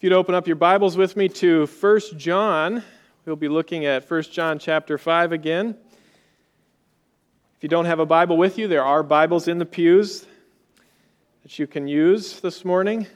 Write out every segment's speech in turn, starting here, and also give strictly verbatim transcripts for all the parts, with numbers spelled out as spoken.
you'd open up your Bibles with me to First John, we'll be looking at First John chapter five again. If you don't have a Bible with you, there are Bibles in the pews that you can use this morning.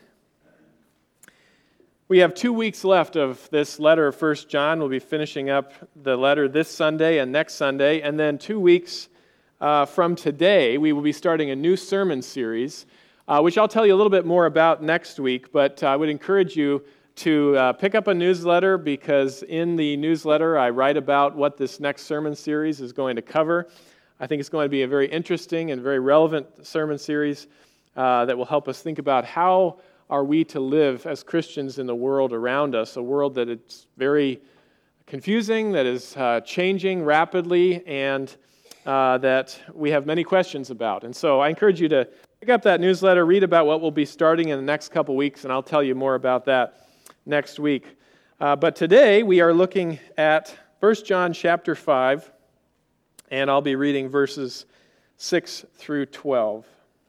We have two weeks left of this letter of First John. We'll be finishing up the letter this Sunday and next Sunday, and then two weeks uh, from today, we will be starting a new sermon series, Uh, which I'll tell you a little bit more about next week, but I would encourage you to uh, pick up a newsletter, because in the newsletter I write about what this next sermon series is going to cover. I think it's going to be a very interesting and very relevant sermon series uh, that will help us think about how are we to live as Christians in the world around us, a world that is very confusing, that is uh, changing rapidly, and uh, that we have many questions about. And so I encourage you to pick up that newsletter, read about what we'll be starting in the next couple weeks, and I'll tell you more about that next week. Uh, but today we are looking at First John chapter five, and I'll be reading verses six through twelve.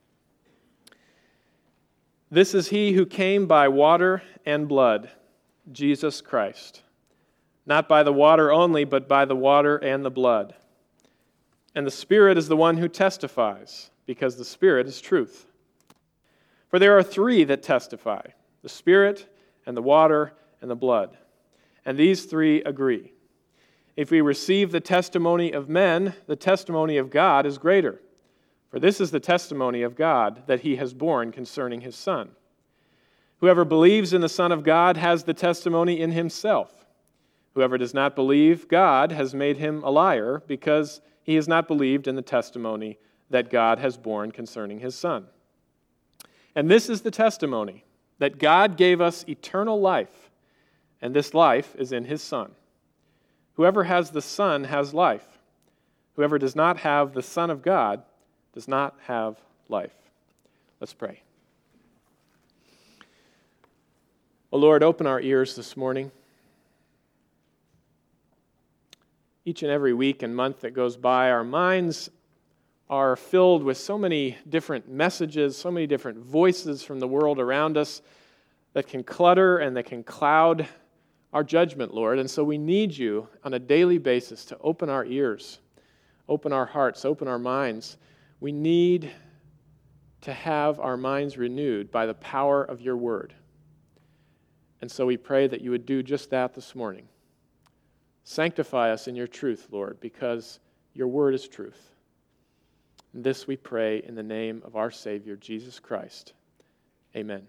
This is he who came by water and blood, Jesus Christ. Not by the water only, but by the water and the blood. And the Spirit is the one who testifies, because the Spirit is truth. For there are three that testify, the Spirit and the water and the blood. And these three agree. If we receive the testimony of men, the testimony of God is greater. For this is the testimony of God that he has borne concerning his Son. Whoever believes in the Son of God has the testimony in himself. Whoever does not believe God has made him a liar, because he has not believed in the testimony that God has borne concerning his Son. And this is the testimony, that God gave us eternal life, and this life is in his Son. Whoever has the Son has life. Whoever does not have the Son of God does not have life. Let's pray. O Lord, open our ears this morning. Each and every week and month that goes by, our minds are filled with so many different messages, so many different voices from the world around us that can clutter and that can cloud our judgment, Lord. And so we need you on a daily basis to open our ears, open our hearts, open our minds. We need to have our minds renewed by the power of your word. And so we pray that you would do just that this morning. Sanctify us in your truth, Lord, because your word is truth. And this we pray in the name of our Savior, Jesus Christ. Amen.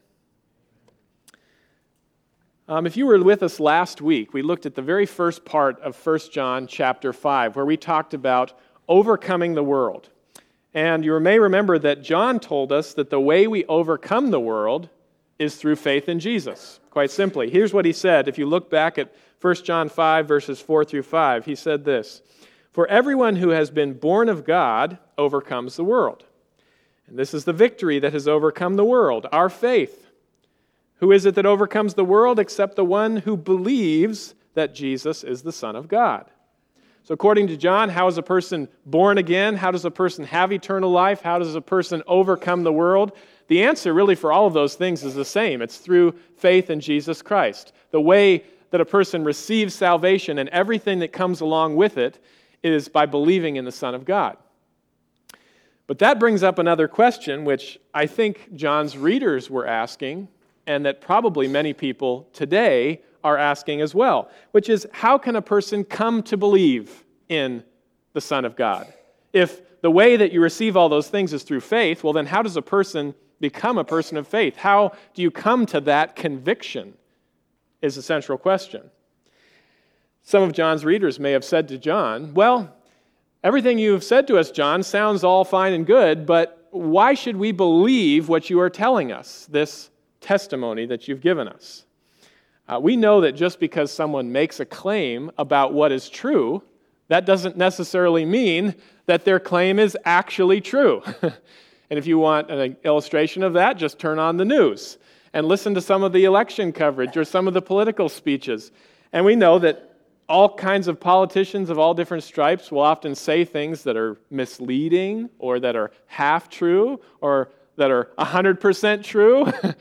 Um, if you were with us last week, we looked at the very first part of First John chapter five, where we talked about overcoming the world. And you may remember that John told us that the way we overcome the world is through faith in Jesus. Quite simply. Here's what he said. If you look back at First John five, verses four through five, he said this: For everyone who has been born of God overcomes the world. And this is the victory that has overcome the world, our faith. Who is it that overcomes the world except the one who believes that Jesus is the Son of God? So according to John, how is a person born again? How does a person have eternal life? How does a person overcome the world? The answer really for all of those things is the same. It's through faith in Jesus Christ. The way that a person receives salvation and everything that comes along with it is by believing in the Son of God. But that brings up another question, which I think John's readers were asking, and that probably many people today are asking as well, which is, how can a person come to believe in the Son of God? If the way that you receive all those things is through faith, well then how does a person become a person of faith? How do you come to that conviction is the central question. Some of John's readers may have said to John, well, everything you have said to us, John, sounds all fine and good, but why should we believe what you are telling us, this testimony that you've given us? Uh, we know that just because someone makes a claim about what is true, that doesn't necessarily mean that their claim is actually true. And if you want an illustration of that, just turn on the news and listen to some of the election coverage or some of the political speeches. And we know that all kinds of politicians of all different stripes will often say things that are misleading or that are half true or that are one hundred percent true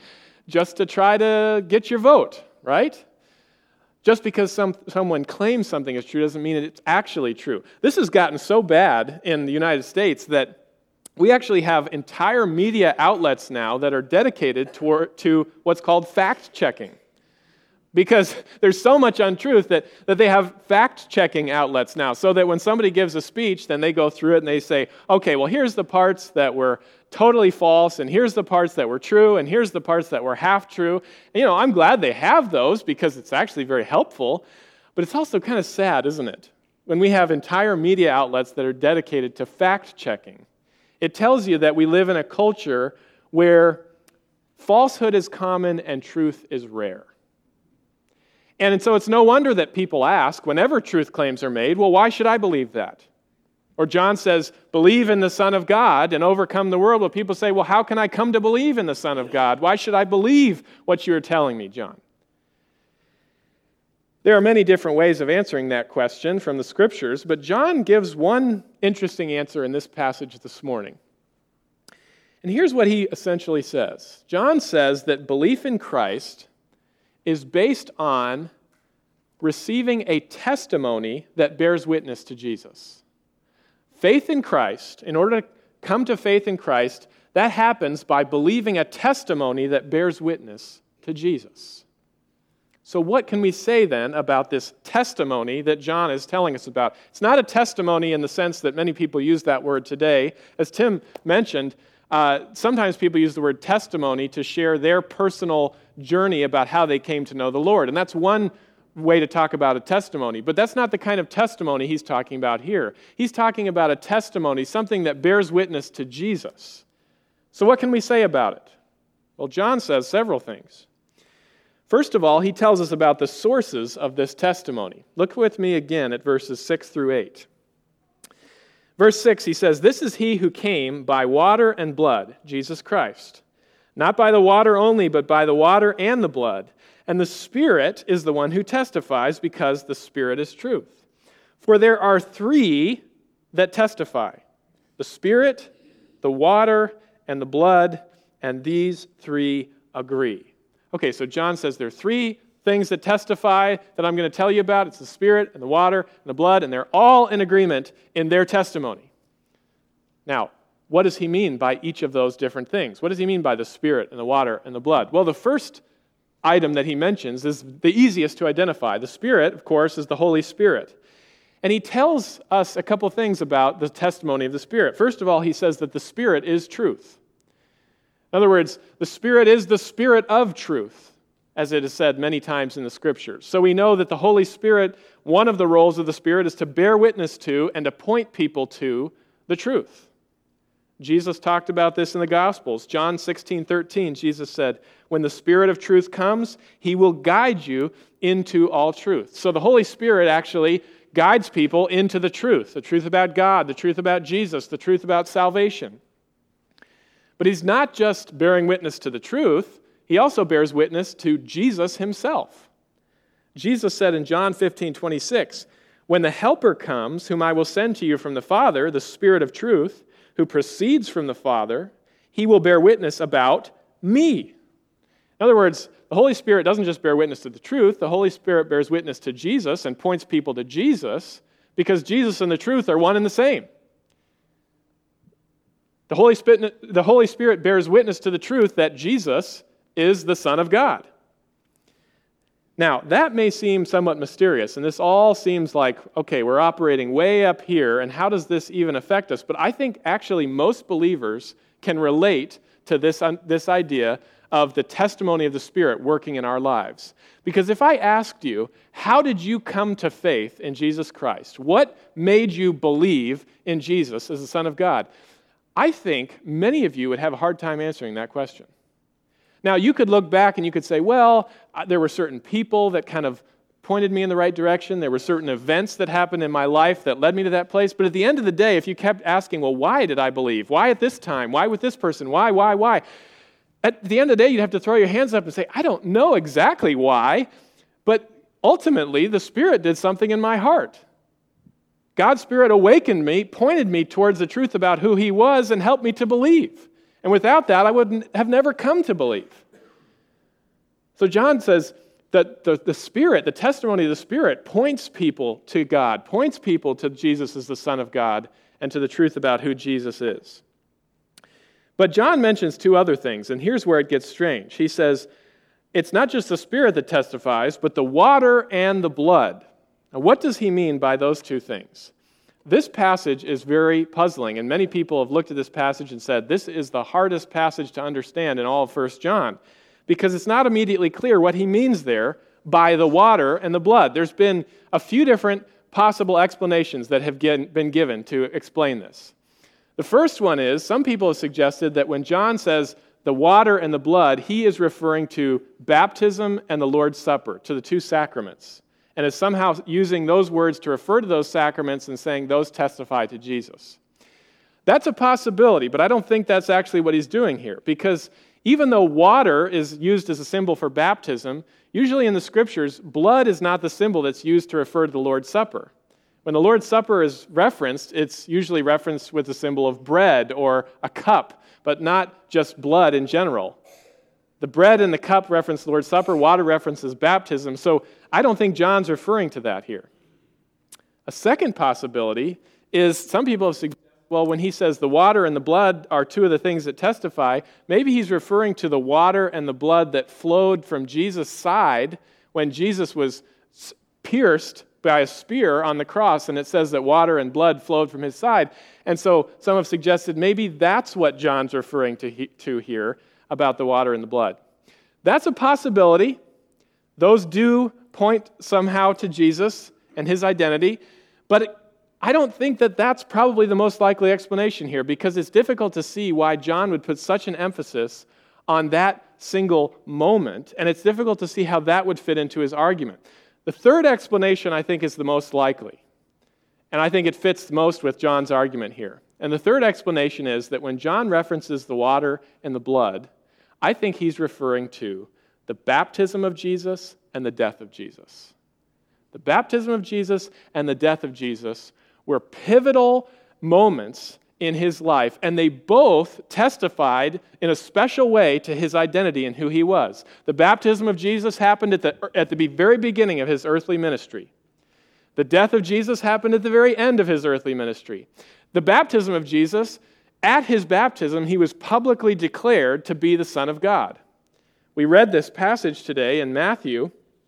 just to try to get your vote, right? Just because some, someone claims something is true doesn't mean it's actually true. This has gotten so bad in the United States that we actually have entire media outlets now that are dedicated toward, to what's called fact-checking. Because there's so much untruth that, that they have fact-checking outlets now, so that when somebody gives a speech, then they go through it and they say, okay, well, here's the parts that were totally false, and here's the parts that were true, and here's the parts that were half true. And, you know, I'm glad they have those because it's actually very helpful, but it's also kind of sad, isn't it? When we have entire media outlets that are dedicated to fact-checking. It tells you that we live in a culture where falsehood is common and truth is rare. And so it's no wonder that people ask, whenever truth claims are made, well, why should I believe that? Or John says, believe in the Son of God and overcome the world. Well, people say, well, how can I come to believe in the Son of God? Why should I believe what you're telling me, John? There are many different ways of answering that question from the Scriptures, but John gives one interesting answer in this passage this morning. And here's what he essentially says. John says that belief in Christ is based on receiving a testimony that bears witness to Jesus. Faith in Christ, in order to come to faith in Christ, that happens by believing a testimony that bears witness to Jesus. So what can we say then about this testimony that John is telling us about? It's not a testimony in the sense that many people use that word today. As Tim mentioned, uh, sometimes people use the word testimony to share their personal journey about how they came to know the Lord. And that's one way to talk about a testimony. But that's not the kind of testimony he's talking about here. He's talking about a testimony, something that bears witness to Jesus. So what can we say about it? Well, John says several things. First of all, he tells us about the sources of this testimony. Look with me again at verses six through eight. Verse six, he says, "This is he who came by water and blood, Jesus Christ. Not by the water only, but by the water and the blood. And the Spirit is the one who testifies, because the Spirit is truth. For there are three that testify, the Spirit, the water, and the blood, and these three agree." Okay, so John says there are three things that testify that I'm going to tell you about. It's the Spirit, and the water, and the blood, and they're all in agreement in their testimony. Now, what does he mean by each of those different things? What does he mean by the Spirit and the water and the blood? Well, the first item that he mentions is the easiest to identify. The Spirit, of course, is the Holy Spirit. And he tells us a couple things about the testimony of the Spirit. First of all, he says that the Spirit is truth. In other words, the Spirit is the Spirit of truth, as it is said many times in the Scriptures. So we know that the Holy Spirit, one of the roles of the Spirit is to bear witness to and to point people to the truth. Jesus talked about this in the Gospels. John sixteen thirteen, Jesus said, "When the Spirit of truth comes, he will guide you into all truth." So the Holy Spirit actually guides people into the truth, the truth about God, the truth about Jesus, the truth about salvation. But he's not just bearing witness to the truth, he also bears witness to Jesus himself. Jesus said in John fifteen twenty-six, "When the Helper comes, whom I will send to you from the Father, the Spirit of truth, who proceeds from the Father, he will bear witness about me." In other words, the Holy Spirit doesn't just bear witness to the truth, the Holy Spirit bears witness to Jesus and points people to Jesus, because Jesus and the truth are one and the same. The Holy Spirit, the Holy Spirit bears witness to the truth that Jesus is the Son of God. Now, that may seem somewhat mysterious, and this all seems like, okay, we're operating way up here, and how does this even affect us? But I think actually most believers can relate to this, um, this idea of the testimony of the Spirit working in our lives. Because if I asked you, how did you come to faith in Jesus Christ? What made you believe in Jesus as the Son of God? I think many of you would have a hard time answering that question. Now, you could look back and you could say, well, there were certain people that kind of pointed me in the right direction. There were certain events that happened in my life that led me to that place. But at the end of the day, if you kept asking, well, why did I believe? Why at this time? Why with this person? Why, why, why? At the end of the day, you'd have to throw your hands up and say, I don't know exactly why, but ultimately, the Spirit did something in my heart. God's Spirit awakened me, pointed me towards the truth about who He was, and helped me to believe. And without that, I would have never come to believe. So John says that the, the Spirit, the testimony of the Spirit, points people to God, points people to Jesus as the Son of God, and to the truth about who Jesus is. But John mentions two other things, and here's where it gets strange. He says, it's not just the Spirit that testifies, but the water and the blood. Now, what does he mean by those two things? This passage is very puzzling, and many people have looked at this passage and said, this is the hardest passage to understand in all of First John, because it's not immediately clear what he means there by the water and the blood. There's been a few different possible explanations that have been given to explain this. The first one is, some people have suggested that when John says the water and the blood, he is referring to baptism and the Lord's Supper, to the two sacraments, and is somehow using those words to refer to those sacraments and saying those testify to Jesus. That's a possibility, but I don't think that's actually what he's doing here, because even though water is used as a symbol for baptism, usually in the Scriptures, blood is not the symbol that's used to refer to the Lord's Supper. When the Lord's Supper is referenced, it's usually referenced with the symbol of bread or a cup, but not just blood in general. The bread and the cup reference the Lord's Supper, water references baptism, so I don't think John's referring to that here. A second possibility is some people have suggested, well, when he says the water and the blood are two of the things that testify, maybe he's referring to the water and the blood that flowed from Jesus' side when Jesus was pierced by a spear on the cross, and it says that water and blood flowed from his side. And so some have suggested maybe that's what John's referring to, he, to here about the water and the blood. That's a possibility. Those do point somehow to Jesus and his identity, but it, I don't think that that's probably the most likely explanation here, because it's difficult to see why John would put such an emphasis on that single moment, and it's difficult to see how that would fit into his argument. The third explanation, I think, is the most likely, and I think it fits most with John's argument here. And the third explanation is that when John references the water and the blood, I think he's referring to the baptism of Jesus and the death of Jesus. The baptism of Jesus and the death of Jesus were pivotal moments in his life, and they both testified in a special way to his identity and who he was. The baptism of Jesus happened at the, at the very beginning of his earthly ministry. The death of Jesus happened at the very end of his earthly ministry. The baptism of Jesus, at his baptism, he was publicly declared to be the Son of God. We read this passage today in Matthew.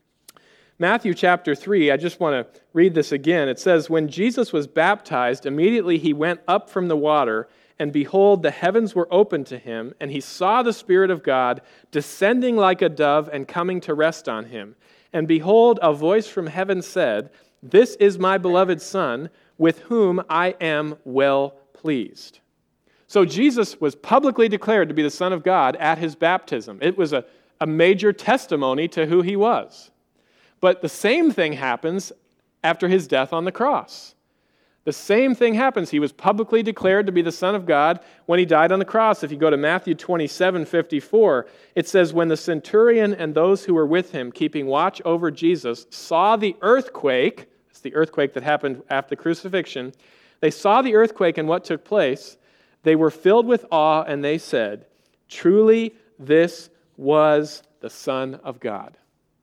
Matthew chapter three, I just want to read this again. It says, when Jesus was baptized, immediately he went up from the water, and behold, the heavens were opened to him, and he saw the Spirit of God descending like a dove and coming to rest on him. And behold, a voice from heaven said, this is my beloved Son, with whom I am well pleased. So Jesus was publicly declared to be the Son of God at his baptism. It was a, a major testimony to who he was. But the same thing happens after his death on the cross. The same thing happens. He was publicly declared to be the Son of God when he died on the cross. If you go to Matthew twenty-seven fifty-four, it says, when the centurion and those who were with him, keeping watch over Jesus, saw the earthquake, it's the earthquake that happened after the crucifixion, they saw the earthquake and what took place, they were filled with awe, and they said, truly this was the Son of God.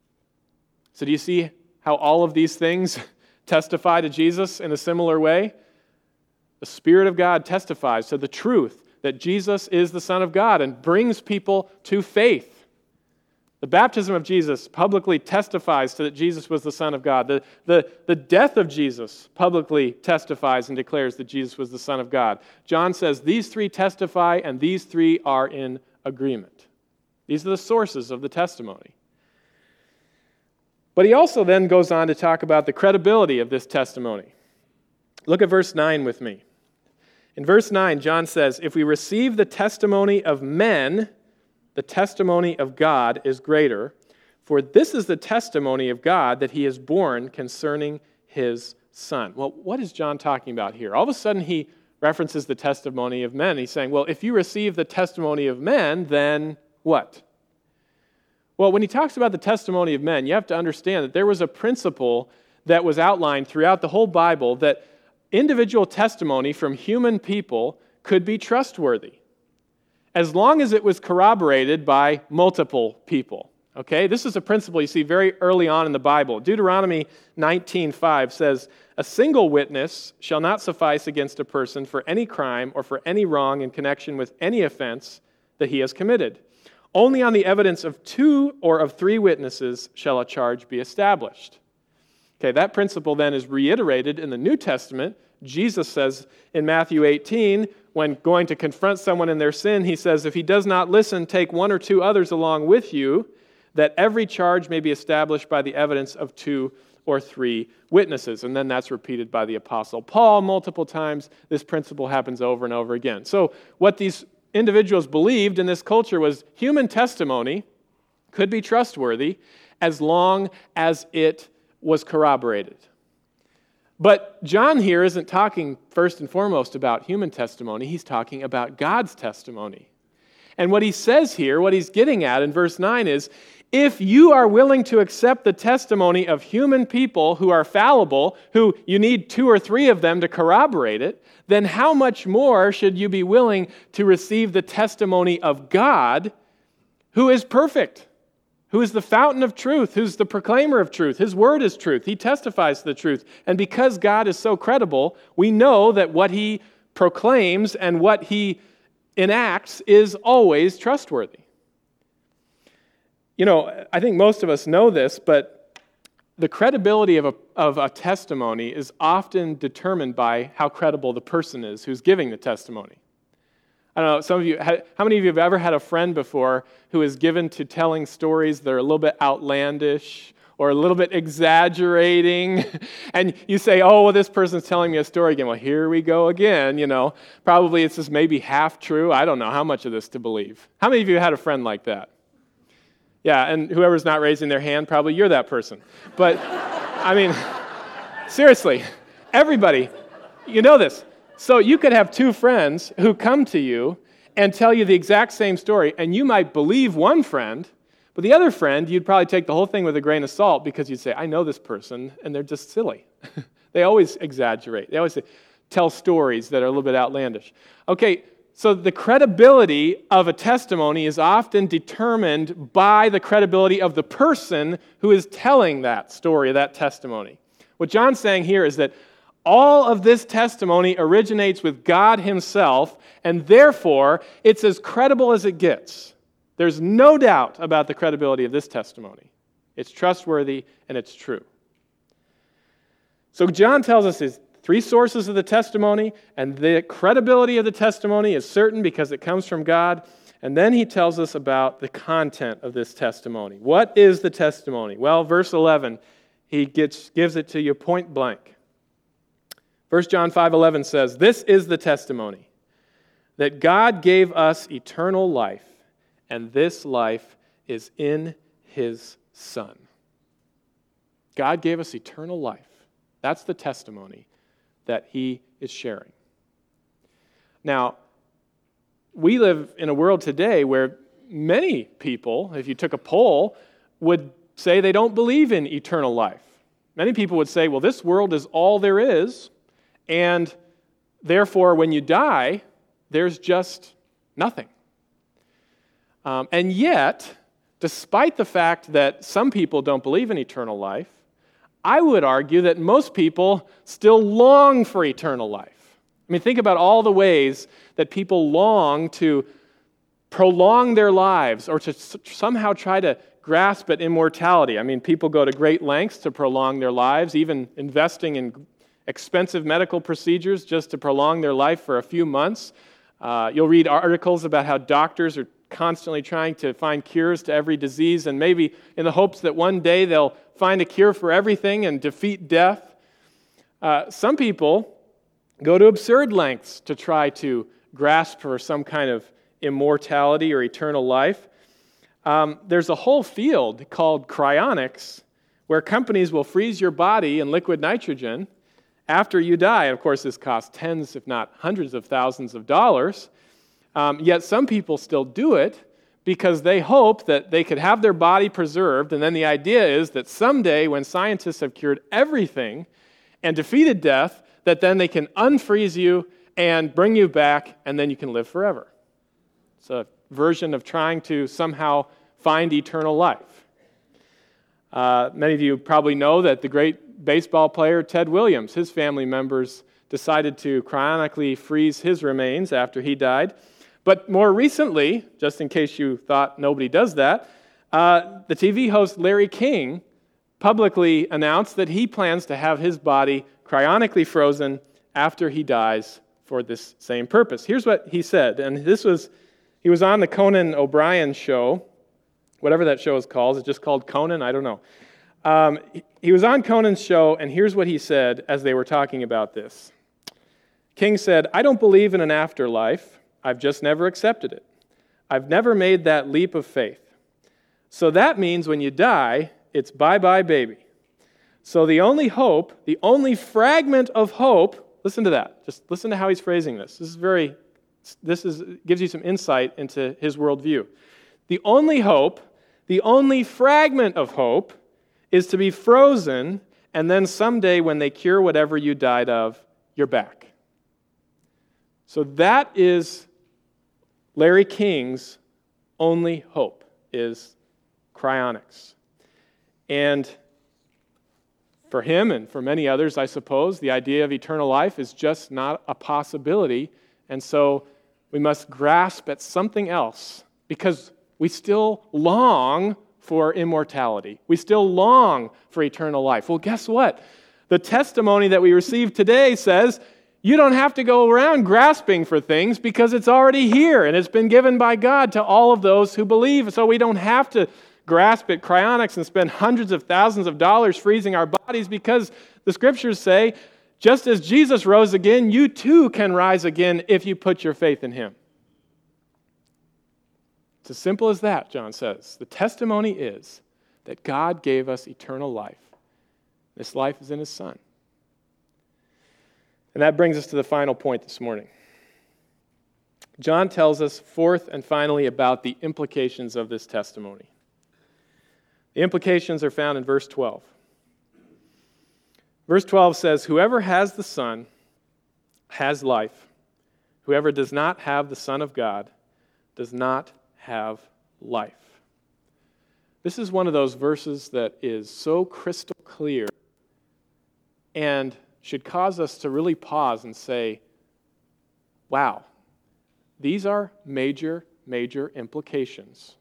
So do you see how all of these things testify to Jesus in a similar way? The Spirit of God testifies to the truth that Jesus is the Son of God and brings people to faith. The baptism of Jesus publicly testifies to that Jesus was the Son of God. The, the, the death of Jesus publicly testifies and declares that Jesus was the Son of God. John says these three testify, and these three are in agreement. These are the sources of the testimony. But he also then goes on to talk about the credibility of this testimony. Look at verse nine with me. In verse nine, John says, if we receive the testimony of men, the testimony of God is greater, for this is the testimony of God that he is born concerning his Son. Well, what is John talking about here? All of a sudden he references the testimony of men. He's saying, well, if you receive the testimony of men, then what? Well, when he talks about the testimony of men, you have to understand that there was a principle that was outlined throughout the whole Bible that individual testimony from human people could be trustworthy, as long as it was corroborated by multiple people. Okay, this is a principle you see very early on in the Bible. Deuteronomy nineteen five says, "A single witness shall not suffice against a person for any crime or for any wrong in connection with any offense that he has committed. Only on the evidence of two or of three witnesses shall a charge be established." Okay, that principle then is reiterated in the New Testament. Jesus says in Matthew eighteen, when going to confront someone in their sin, he says, "If he does not listen, take one or two others along with you, that every charge may be established by the evidence of two or three witnesses." And then that's repeated by the Apostle Paul multiple times. This principle happens over and over again. So what these individuals believed in this culture was human testimony could be trustworthy as long as it was corroborated. But John here isn't talking first and foremost about human testimony. He's talking about God's testimony. And what he says here, what he's getting at in verse nine is, if you are willing to accept the testimony of human people who are fallible, who you need two or three of them to corroborate it, then how much more should you be willing to receive the testimony of God, who is perfect, who is the fountain of truth, who's the proclaimer of truth? His word is truth. He testifies to the truth. And because God is so credible, we know that what he proclaims and what he enacts is always trustworthy. You know, I think most of us know this, but the credibility of a, of a testimony is often determined by how credible the person is who's giving the testimony. I don't know, some of you, how many of you have ever had a friend before who is given to telling stories that are a little bit outlandish or a little bit exaggerating, and you say, oh, well, this person's telling me a story again. Well, here we go again, you know. Probably it's just maybe half true. I don't know how much of this to believe. How many of you had a friend like that? Yeah, and whoever's not raising their hand, probably you're that person. But, I mean, seriously, everybody, you know this. So you could have two friends who come to you and tell you the exact same story, and you might believe one friend, but the other friend, you'd probably take the whole thing with a grain of salt because you'd say, I know this person, and they're just silly. They always exaggerate. They always say, tell stories that are a little bit outlandish. Okay, so the credibility of a testimony is often determined by the credibility of the person who is telling that story, that testimony. What John's saying here is that all of this testimony originates with God himself, and therefore it's as credible as it gets. There's no doubt about the credibility of this testimony. It's trustworthy and it's true. So John tells us his three sources of the testimony, and the credibility of the testimony is certain because it comes from God. And then he tells us about the content of this testimony. What is the testimony? Well, verse eleven, he gets, gives it to you point blank. First John five eleven says, "This is the testimony, that God gave us eternal life, and this life is in his Son." God gave us eternal life. That's the testimony that he is sharing. Now, we live in a world today where many people, if you took a poll, would say they don't believe in eternal life. Many people would say, well, this world is all there is, and therefore when you die, there's just nothing. Um, and yet, despite the fact that some people don't believe in eternal life, I would argue that most people still long for eternal life. I mean, think about all the ways that people long to prolong their lives or to somehow try to grasp at immortality. I mean, people go to great lengths to prolong their lives, even investing in expensive medical procedures just to prolong their life for a few months. Uh, you'll read articles about how doctors are constantly trying to find cures to every disease, and maybe in the hopes that one day they'll find a cure for everything and defeat death. Uh, some people go to absurd lengths to try to grasp for some kind of immortality or eternal life. Um, there's a whole field called cryonics where companies will freeze your body in liquid nitrogen after you die. Of course, this costs tens, if not hundreds of thousands of dollars. Um, yet some people still do it because they hope that they could have their body preserved, and then the idea is that someday when scientists have cured everything and defeated death, that then they can unfreeze you and bring you back, and then you can live forever. It's a version of trying to somehow find eternal life. Uh, many of you probably know that the great baseball player Ted Williams, his family members decided to cryonically freeze his remains after he died. But more recently, just in case you thought nobody does that, uh, the T V host Larry King publicly announced that he plans to have his body cryonically frozen after he dies for this same purpose. Here's what he said, and this was, he was on the Conan O'Brien show, whatever that show is called. Is it just called Conan? I don't know. Um, he was on Conan's show, and here's what he said as they were talking about this. King said, "I don't believe in an afterlife. I've just never accepted it. I've never made that leap of faith. So that means when you die, it's bye-bye, baby. So the only hope, the only fragment of hope," listen to that. Just listen to how he's phrasing this. This is very, this is gives you some insight into his worldview. The only hope, the only fragment of hope is to be frozen, and then someday when they cure whatever you died of, you're back. So that is Larry King's only hope, is cryonics. And for him and for many others, I suppose, the idea of eternal life is just not a possibility, and so we must grasp at something else, because we still long for immortality. We still long for eternal life. Well, guess what? The testimony that we received today says you don't have to go around grasping for things because it's already here and it's been given by God to all of those who believe. So we don't have to grasp at cryonics and spend hundreds of thousands of dollars freezing our bodies, because the scriptures say, just as Jesus rose again, you too can rise again if you put your faith in him. It's as simple as that, John says. The testimony is that God gave us eternal life. This life is in his Son. And that brings us to the final point this morning. John tells us, fourth and finally, about the implications of this testimony. The implications are found in verse twelve. Verse twelve says, "Whoever has the Son has life. Whoever does not have the Son of God does not have life." This is one of those verses that is so crystal clear and should cause us to really pause and say, wow, these are major, major implications.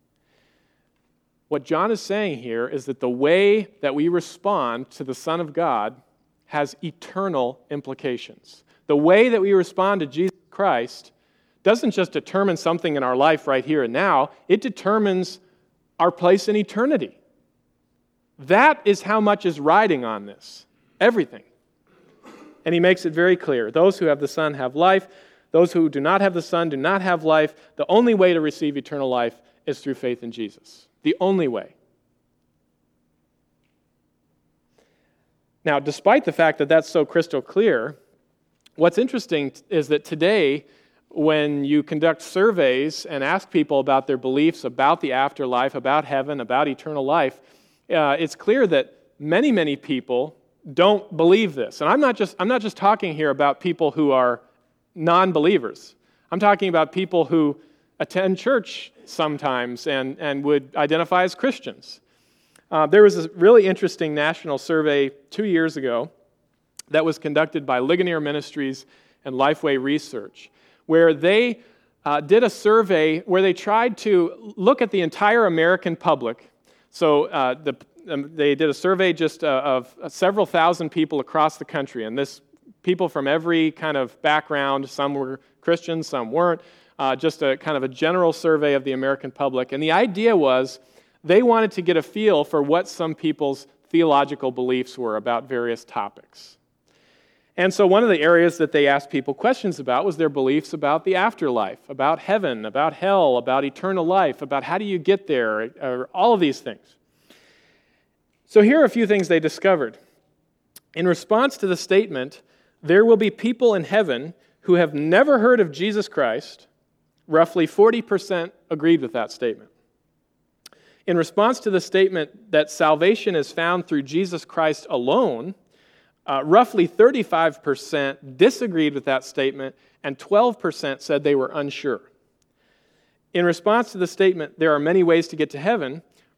What John is saying here is that the way that we respond to the Son of God has eternal implications. The way that we respond to Jesus Christ doesn't just determine something in our life right here and now, it determines our place in eternity. That is how much is riding on this. Everything. And he makes it very clear. Those who have the Son have life. Those who do not have the Son do not have life. The only way to receive eternal life is through faith in Jesus. The only way. Now, despite the fact that that's so crystal clear, what's interesting is that today, when you conduct surveys and ask people about their beliefs about the afterlife, about heaven, about eternal life, uh, it's clear that many, many people don't believe this. And I'm not just I'm not just talking here about people who are non-believers. I'm talking about people who attend church sometimes and, and would identify as Christians. Uh, there was a really interesting national survey two years ago that was conducted by Ligonier Ministries and Lifeway Research, where they uh, did a survey where they tried to look at the entire American public. So uh, the Um, they did a survey just uh, of several thousand people across the country, and this people from every kind of background. Some were Christians, some weren't. Uh, just a kind of a general survey of the American public. And the idea was they wanted to get a feel for what some people's theological beliefs were about various topics. And so one of the areas that they asked people questions about was their beliefs about the afterlife, about heaven, about hell, about eternal life, about how do you get there, or all of these things. So here are a few things they discovered. In response to the statement, "There will be people in heaven who have never heard of Jesus Christ," roughly forty percent agreed with that statement. In response to the statement that salvation is found through Jesus Christ alone, uh, roughly thirty-five percent disagreed with that statement, and twelve percent said they were unsure. In response to the statement, "There are many ways to get to heaven,"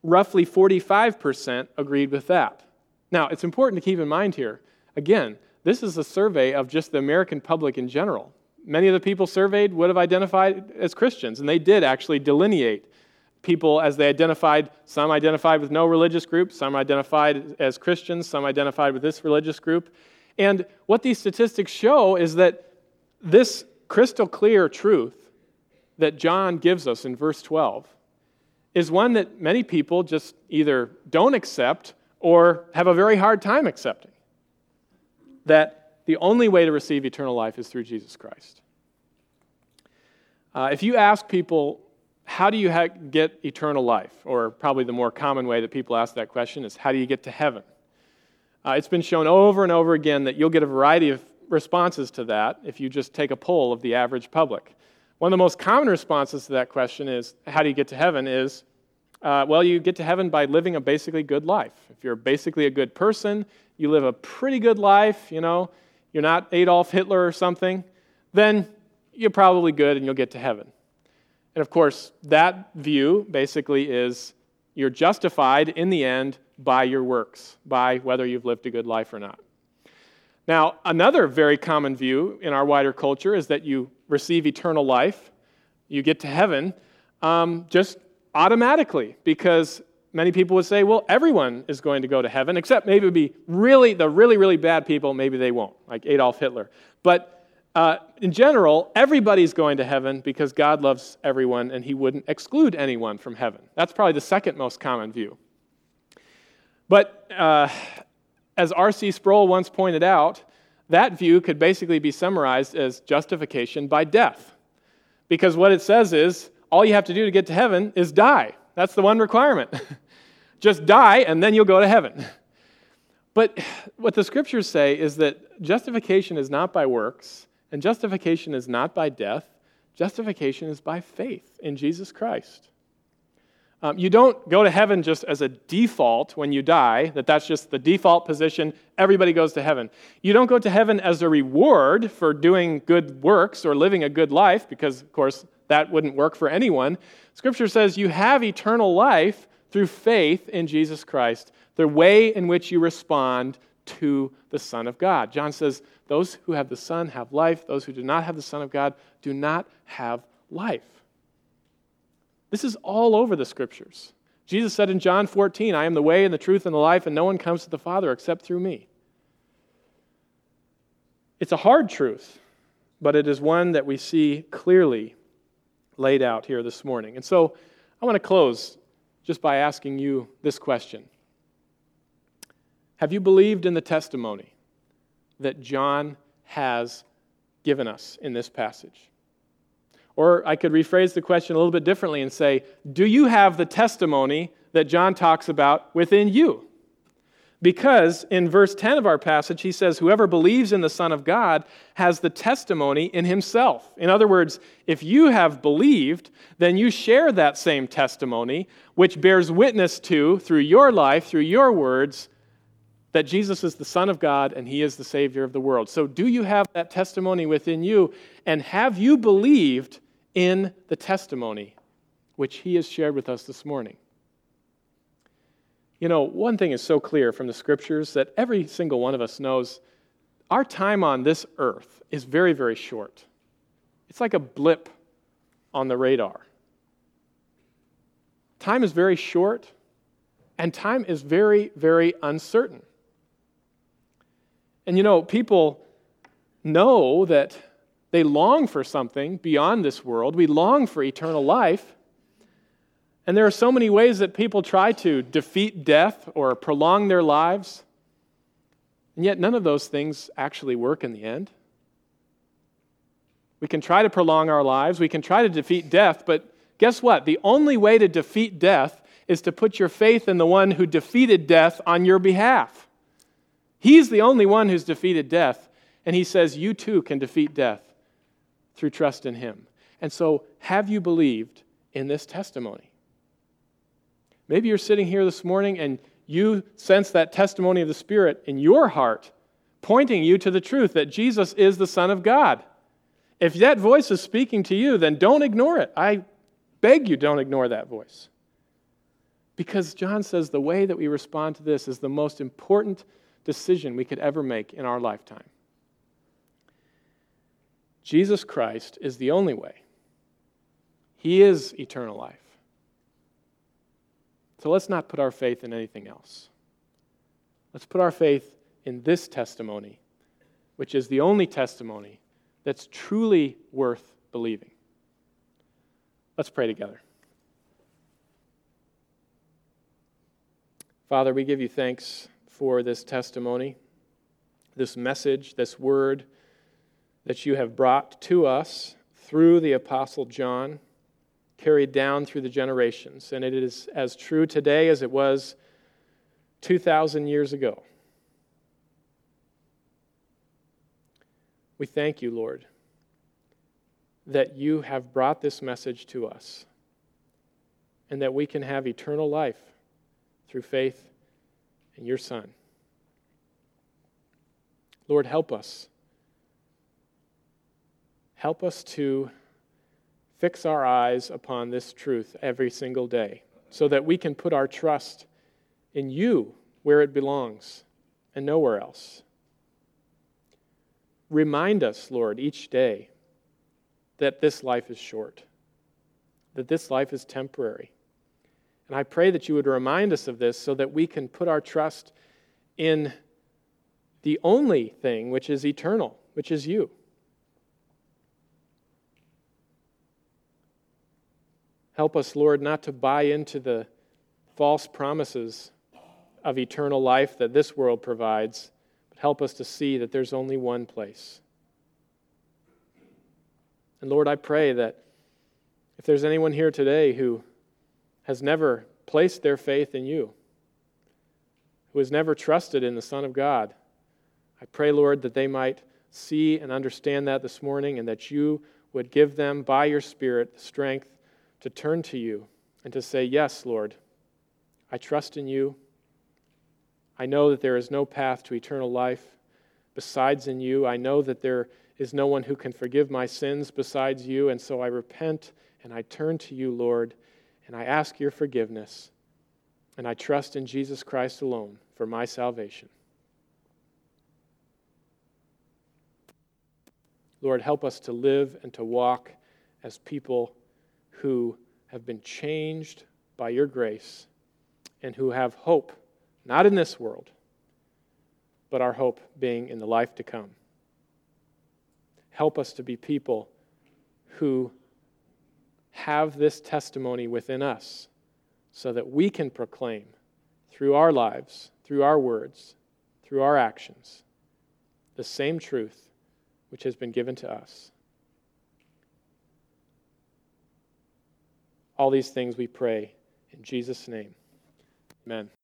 roughly forty-five percent agreed with that. Now, it's important to keep in mind here, again, this is a survey of just the American public in general. Many of the people surveyed would have identified as Christians, and they did actually delineate people as they identified. Some identified with no religious group, some identified as Christians, some identified with this religious group. And what these statistics show is that this crystal clear truth that John gives us in verse twelve is one that many people just either don't accept or have a very hard time accepting. That the only way to receive eternal life is through Jesus Christ. Uh, if you ask people, how do you ha- get eternal life? Or probably the more common way that people ask that question is, how do you get to heaven? Uh, it's been shown over and over again that you'll get a variety of responses to that if you just take a poll of the average public. One of the most common responses to that question is, how do you get to heaven, is, uh, well, you get to heaven by living a basically good life. If you're basically a good person, you live a pretty good life, you know, you're not Adolf Hitler or something, then you're probably good and you'll get to heaven. And of course, that view basically is you're justified in the end by your works, by whether you've lived a good life or not. Now, another very common view in our wider culture is that you receive eternal life, you get to heaven, um, just automatically, because many people would say, well, everyone is going to go to heaven, except maybe it would be really, the really, really bad people, maybe they won't, like Adolf Hitler. But uh, in general, everybody's going to heaven because God loves everyone and he wouldn't exclude anyone from heaven. That's probably the second most common view. But uh, as R C Sproul once pointed out, that view could basically be summarized as justification by death. Because what it says is, all you have to do to get to heaven is die. That's the one requirement. Just die, and then you'll go to heaven. But what the scriptures say is that justification is not by works, and justification is not by death. Justification is by faith in Jesus Christ. Um, you don't go to heaven just as a default when you die, that that's just the default position, everybody goes to heaven. You don't go to heaven as a reward for doing good works or living a good life, because, of course, that wouldn't work for anyone. Scripture says you have eternal life through faith in Jesus Christ, the way in which you respond to the Son of God. John says, those who have the Son have life, those who do not have the Son of God do not have life. This is all over the Scriptures. Jesus said in John fourteen, I am the way and the truth and the life, and no one comes to the Father except through me. It's a hard truth, but it is one that we see clearly laid out here this morning. And so I want to close just by asking you this question. Have you believed in the testimony that John has given us in this passage? Or I could rephrase the question a little bit differently and say, do you have the testimony that John talks about within you? Because in verse ten of our passage, he says, whoever believes in the Son of God has the testimony in himself. In other words, if you have believed, then you share that same testimony, which bears witness to, through your life, through your words, that Jesus is the Son of God and he is the Savior of the world. So do you have that testimony within you? And have you believed in the testimony which he has shared with us this morning? You know, one thing is so clear from the Scriptures that every single one of us knows our time on this earth is very, very short. It's like a blip on the radar. Time is very short, and time is very, very uncertain. And you know, people know that they long for something beyond this world. We long for eternal life. And there are so many ways that people try to defeat death or prolong their lives. And yet none of those things actually work in the end. We can try to prolong our lives. We can try to defeat death. But guess what? The only way to defeat death is to put your faith in the one who defeated death on your behalf. He's the only one who's defeated death. And he says you too can defeat death through trust in him. And so, have you believed in this testimony? Maybe you're sitting here this morning and you sense that testimony of the Spirit in your heart, pointing you to the truth that Jesus is the Son of God. If that voice is speaking to you, then don't ignore it. I beg you, don't ignore that voice. Because John says the way that we respond to this is the most important decision we could ever make in our lifetime. Jesus Christ is the only way. He is eternal life. So let's not put our faith in anything else. Let's put our faith in this testimony, which is the only testimony that's truly worth believing. Let's pray together. Father, we give you thanks for this testimony, this message, this word that you have brought to us through the Apostle John, carried down through the generations. And it is as true today as it was two thousand years ago. We thank you, Lord, that you have brought this message to us and that we can have eternal life through faith in your Son. Lord, help us. Help us to fix our eyes upon this truth every single day so that we can put our trust in you where it belongs and nowhere else. Remind us, Lord, each day that this life is short, that this life is temporary. And I pray that you would remind us of this so that we can put our trust in the only thing which is eternal, which is you. Help us, Lord, not to buy into the false promises of eternal life that this world provides, but help us to see that there's only one place. And Lord, I pray that if there's anyone here today who has never placed their faith in you, who has never trusted in the Son of God, I pray, Lord, that they might see and understand that this morning and that you would give them, by your Spirit, the strength to turn to you and to say, yes, Lord, I trust in you. I know that there is no path to eternal life besides in you. I know that there is no one who can forgive my sins besides you, and so I repent and I turn to you, Lord, and I ask your forgiveness, and I trust in Jesus Christ alone for my salvation. Lord, help us to live and to walk as people who have been changed by your grace and who have hope, not in this world, but our hope being in the life to come. Help us to be people who have this testimony within us so that we can proclaim through our lives, through our words, through our actions, the same truth which has been given to us. All these things we pray in Jesus' name. Amen.